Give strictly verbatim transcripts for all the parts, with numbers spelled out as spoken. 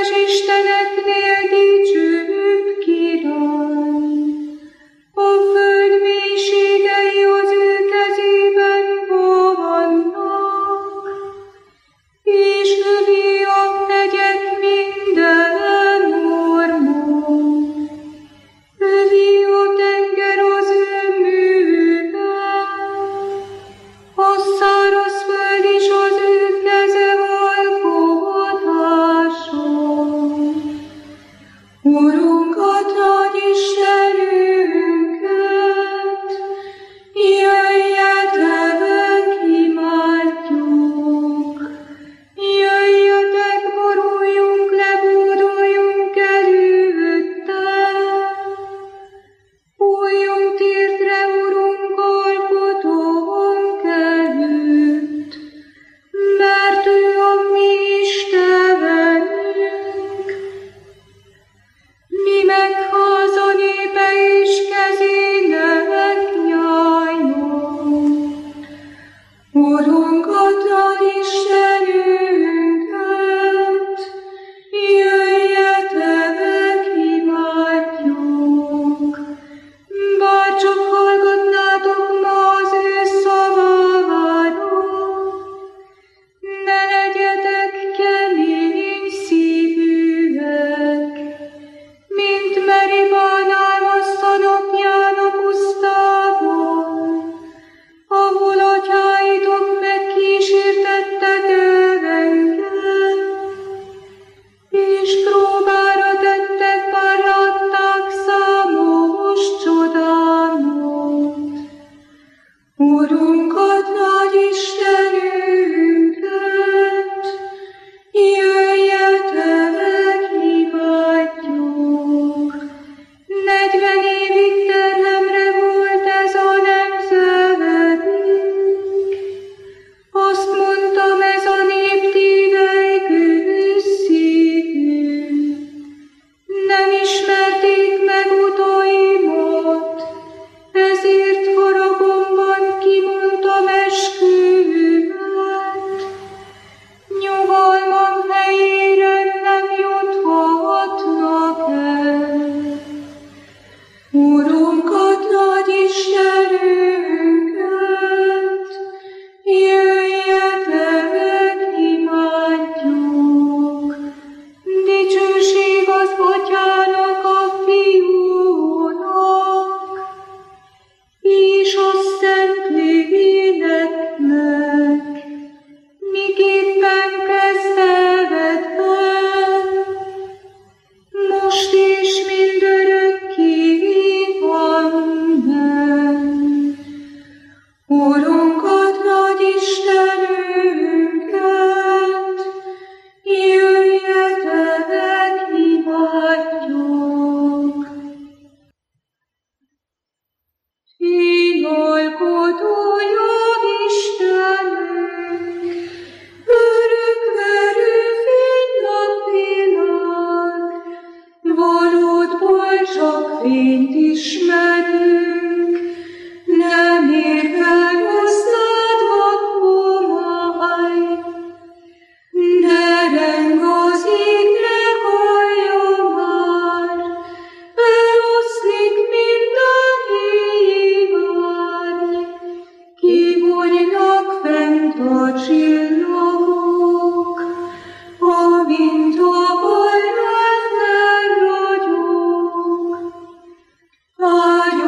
Lord,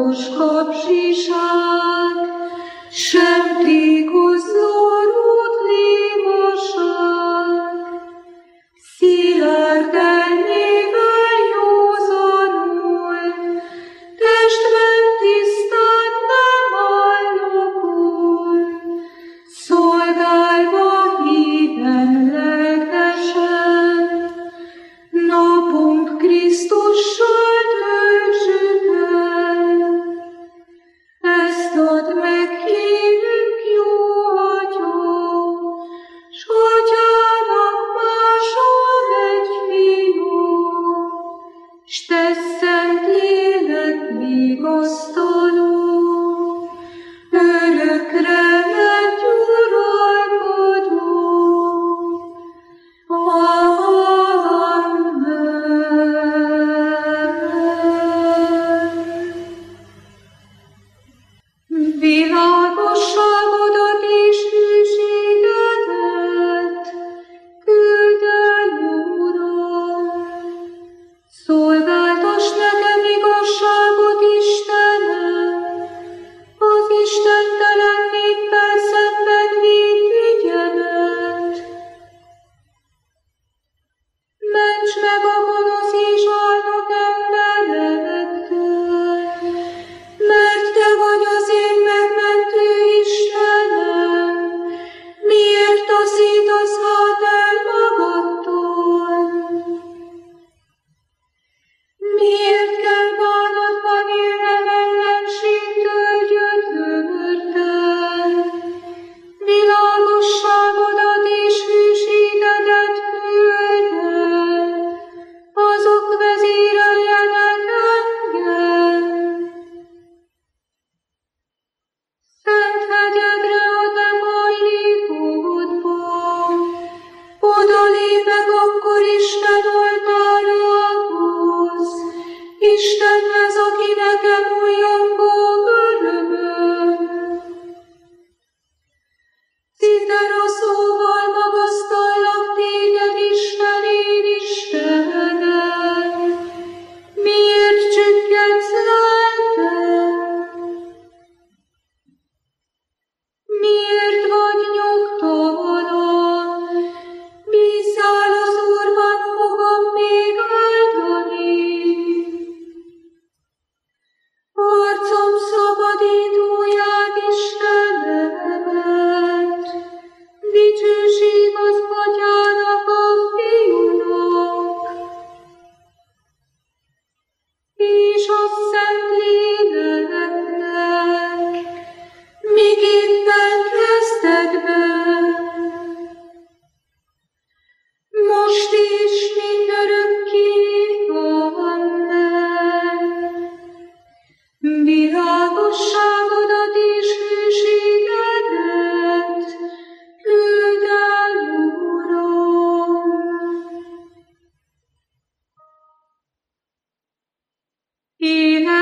világos kapzsiság, sem tékozló rúdlémaság, szilárd elmével józanul, testben tisztán nem állokul, szolgálva híven lelkesen, napunk Krisztussal töltsük el. Ezt add meg, kérünk, jó Atya, s Atyának máshol egy fiú, s te szent lélek vigasztaló, örökre lett uralkodó. Világosságodat és hűségedet küld el, Uram. Szolgáltass nekem igazságot, Istenem, az istentelen néppel szemben védj ügyemet. Ments meg a gonosz és álnok emberektől, mert te vagy az én megmentő Istenem. Miért taszítasz hát el magadtól? Miért kell bánatban élnem ellenségtől jött ömörtel? Világosságodat és hűségedet küld el, azok vezéreljenek engem. Szent hegyedre a te hajlékodban, oda lépek akkor Isten oltárához, Istenhez, aki nekem újjongó örömöm. Citera szóval magasztallak téged, Isten, én Istenem. Miért csüggedsz lelkem? Miért vagy nyugtalan? Bízzál az Úrban, fogom még áldani. Arcom szabadítóját, Istenemet, dicsőség az Atyának, a Fiúnak, és a Szent Léleknek, miképpen kezdetben, most is mindörökké. Amen. Világosságodat és hűségedet küld el, Uram. Élet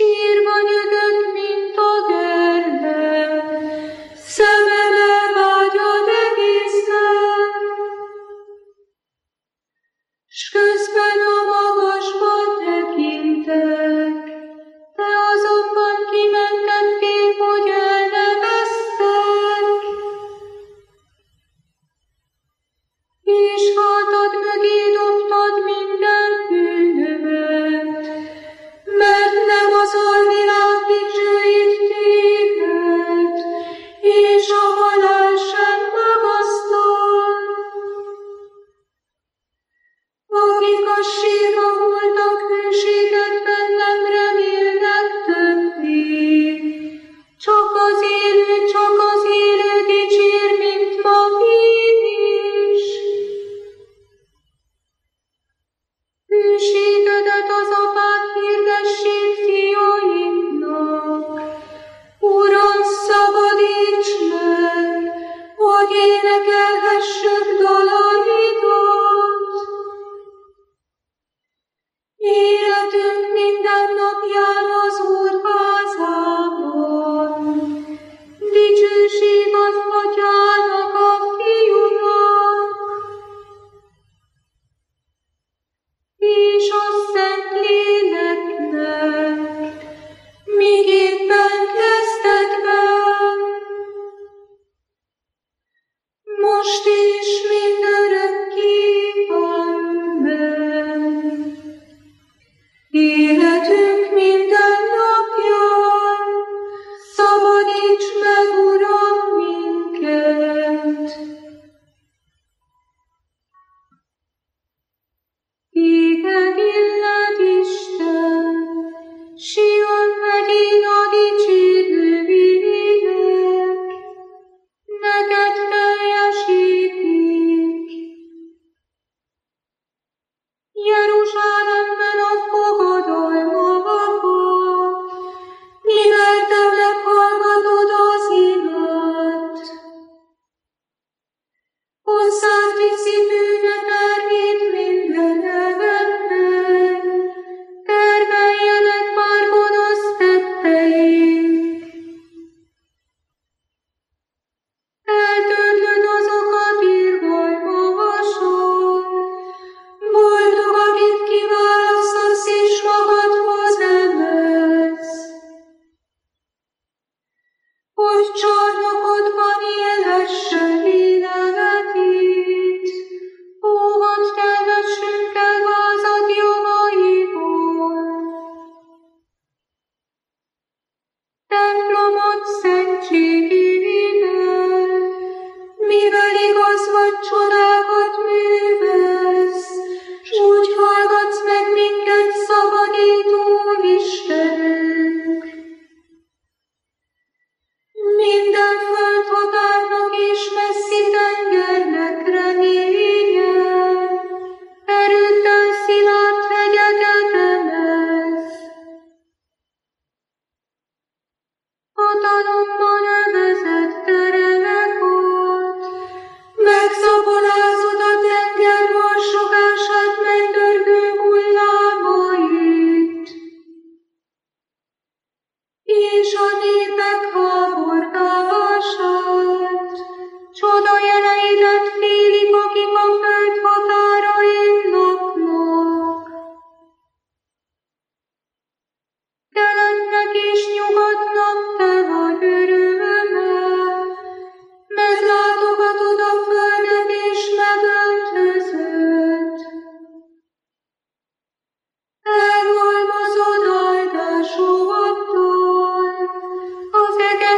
sírva nyögött, mint a gerle, szemele vágyad egész nap. S közben a magasba tekintek, te azonban kimentettél, hogy el ne vesztek. És hátad mögé dobtad minden bűnömet, mert nem az alvilág dicsőít téged, és a halál sem magasztal. Akik a sírba voltak, hűséget bennem remélnek többé. Csak az élő, csak az élő dicsér, mint ma én is. Hűségedet az apák hirdessék fiaiknak. Uram, szabadíts meg, hogy énekelhessük dalaidat. Életünk minden napján az Úr házában. Dicsőség az Atyának, a Fiúnak, és a Szentléleknek, míg éppen kezdetben, most is mindörökké. Amen. Életünk minden napján szabadíts meg, Uram, minket. Téged illet, Isten, Sion megyén a dicsérő lélek, neked teljesítik. Jeruzsálemben a fogadalmakat, mivel te meghallgatod az imat. Hozzád viszi bűne terhét minden embernek, termeljenek már gonosz tetteik. Eltörlöd azokat irgalmasan, boldog, akit kiválasztasz és magadhoz emelsz. Hogy csarnokodban élhessen életét, óvad telhessünk el vázad jogaiból. Templomod szentségével, mivel igaz vagy csodákat művelsz, s úgy hallgatsz meg minket, szabadító Istenünk. Minden földhatárnak és messzi tengernek reménye, erőddel szilárd hegyeket emelsz. Hatalommal övezett terelekot, megszapolázod a tenger varsogását megdörgő hullámait. És a népek háborgását, csoda jeleidet félik, akik a föld határain laknak. Keletnek és nyugatnak te vagy öröme, meglátogatod a földet és megöntözöd. Elhalmozod áldásoddal, az eget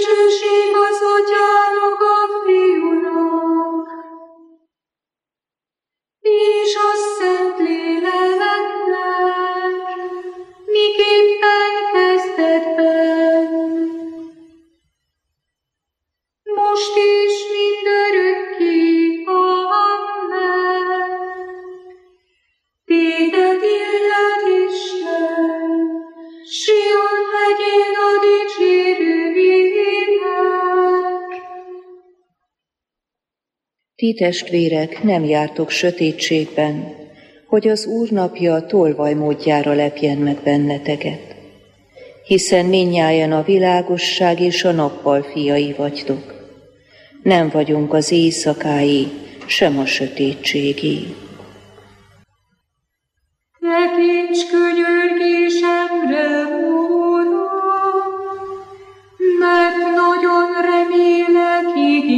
Dicsőség az Atyának, a Fiúnak, és a Szentléleknek, miképpen kezdetben, most is mindörökké. Amen. Téged illet Isten, Sion hegyén a dicsérő ének. Ti testvérek, nem jártok sötétségben, hogy az Úr napja tolvaj módjára lepjen meg benneteket. Hiszen mindnyájan a világosság és a nappal fiai vagytok. Nem vagyunk az éjszakái, sem a sötétségé. Tekints könyörgésemre, Uram, mert nagyon remélek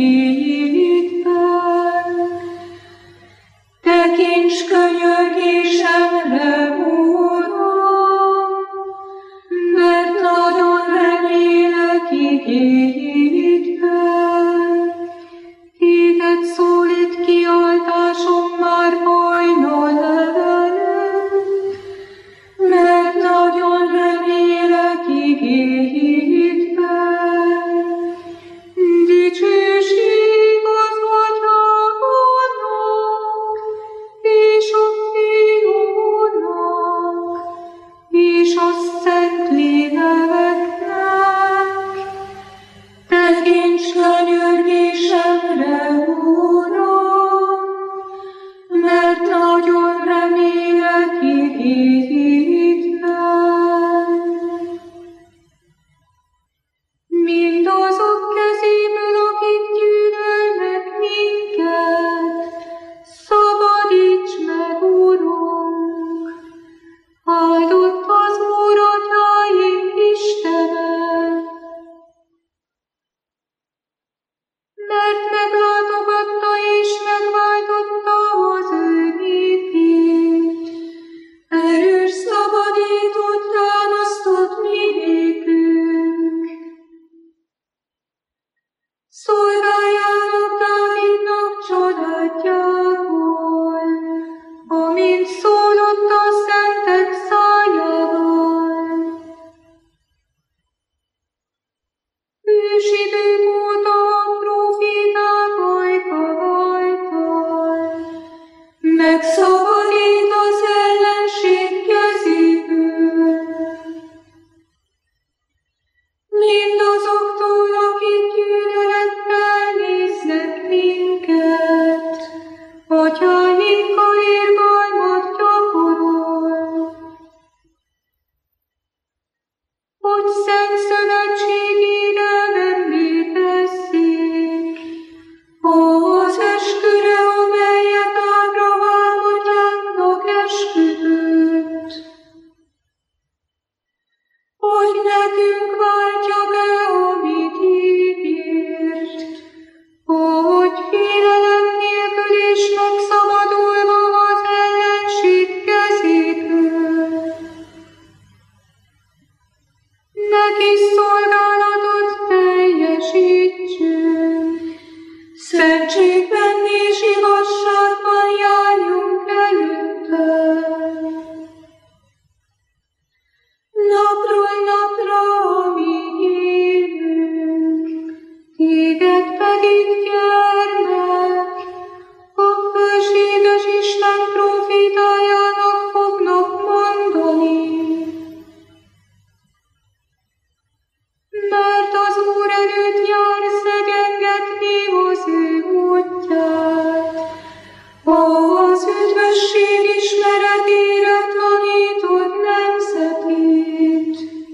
igényedben. Tekints könyörgésemre, Uram, mert nagyon remélek igényedben. Téged szólít kiáltásom már hajnal levelem, mert nagyon remélek igényedben. Dicsőség az Atyának, és a Fiúnak, és a Szentléleknek. Tekints könyörgésemre, Uram, mert nagyon remélek igényedben. Mindazok kezéből, akik gyűlölnek minket, szabadíts meg, Urunk! Áldott az Úr, Atyáink Istene, mert meglátogatta és megváltotta az ő népét. Erős szabadítót támasztott mi nékünk. Szolgáljának Dávidnak családjából, amint szólott a szentek szájával. Ősidők óta a proféták ajka által megszabadít az ellenség kezéből. Mindazoktól, akik gyűlölettel néznek minket, Atyáinkkal irgalmat gyakorol. Hogy szent szövetségére nem létezzék, az esküre, amelyet Ábrahám atyánknak esküdött. Hogy nekünk váltja be, amit ígért, hogy félelem nélkül és megszabadulva az ellenség kezéből. Neki szolgálatot teljesítsünk, szentségben és igazságban járjunk előtte. Napról napra, amíg élünk, téged pedig, gyermek, a fölséges Isten profétájának fognak mondani. Mert az Úr előtt jár szegyengetni az ő útját, az üdvösség ismeretére tanítod nemzetét.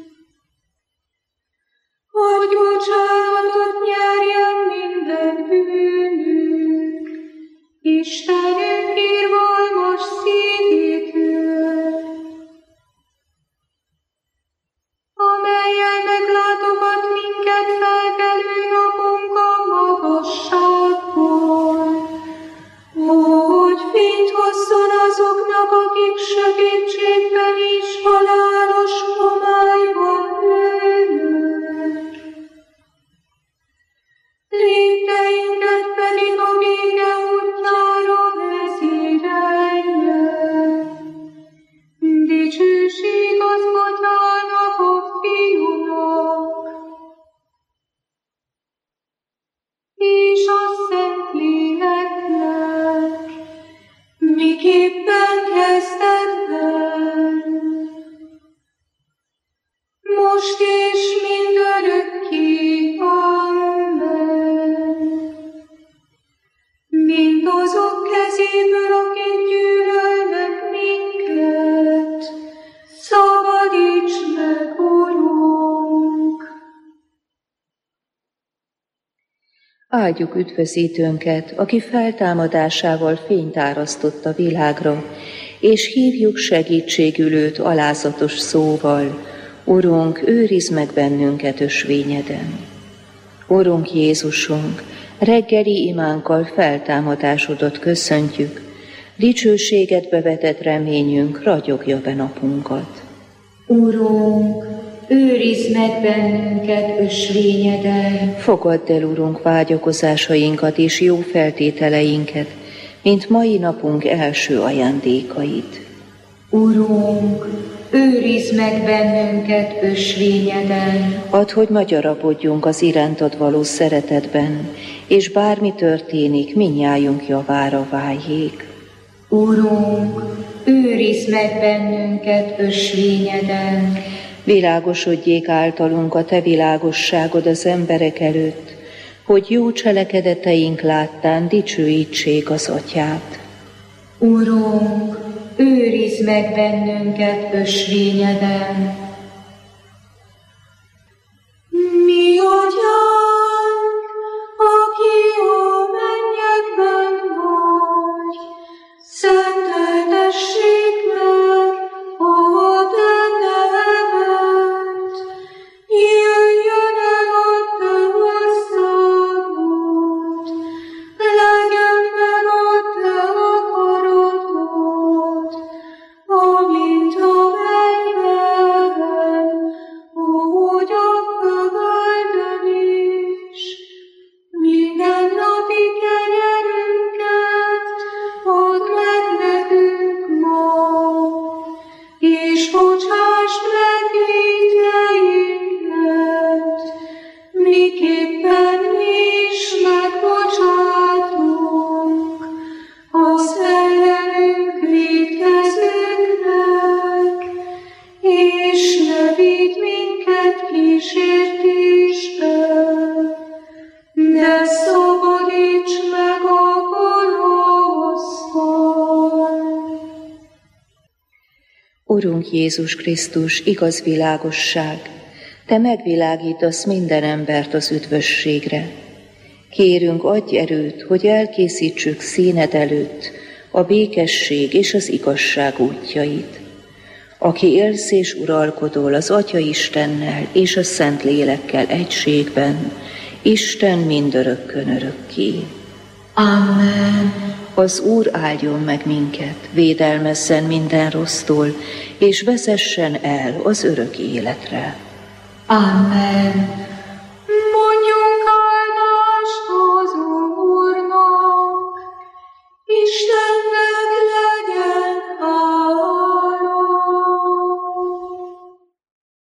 Hogy bocsánatot nyerjen minden bűnünk, Istenünk irgalmas szívétől, amellyel meglátogat minket felkelő napunk a magasságból, hogy fényt hozzon azoknak, akik sötétségben és halálos homályban ülnek. Áldjuk üdvözítőnket, aki feltámadásával fényt árasztott a világra, és hívjuk segítségül őt alázatos szóval: Urunk, őrizd meg bennünket ösvényeden. Urunk Jézusunk, reggeli imánkkal feltámadásodat köszöntjük, dicsőségedbe vetett reményünk ragyogja be napunkat. Urunk, őrizd meg bennünket ösvényeden. Fogadd el, Urunk, vágyakozásainkat és jó feltételeinket, mint mai napunk első ajándékait. Urunk, őrizd meg bennünket ösvényeden. Add, hogy magyarapodjunk az irántad való szeretetben, és bármi történik, mindnyájunk javára váljék. Urunk, őrizd meg bennünket ösvényeden. Világosodjék általunk a te világosságod az emberek előtt, hogy jó cselekedeteink láttán dicsőítsék az atyát. Urunk, őrizd meg bennünket ösvényeden. Mi atyánk, aki a mennyekben vagy, szenteltessék meg a te neved. Jöjjön el a te országod, legyen meg a te akaratod, amint a mennyben, úgy a földön is. Minden napi kenyerünket add meg nekünk ma, és bocsásd meg vétkeinket, miképpen mi is megbocsátunk az ellenünk vétkezőknek, és ne vigy minket kísértésbe, de szabadíts meg a gonosztól. Urunk Jézus Krisztus, igaz világosság, te megvilágítasz minden embert az üdvösségre. Kérünk, adj erőt, hogy elkészítsük színed előtt a békesség és az igazság útjait. Aki élsz és uralkodol az Atya Istennel és a Szent Lélekkel egységben, Isten mindörökkön örökké. Amen. Az Úr áldjon meg minket, védelmezzen minden rossztól, és vezessen el az örök életre. Amen.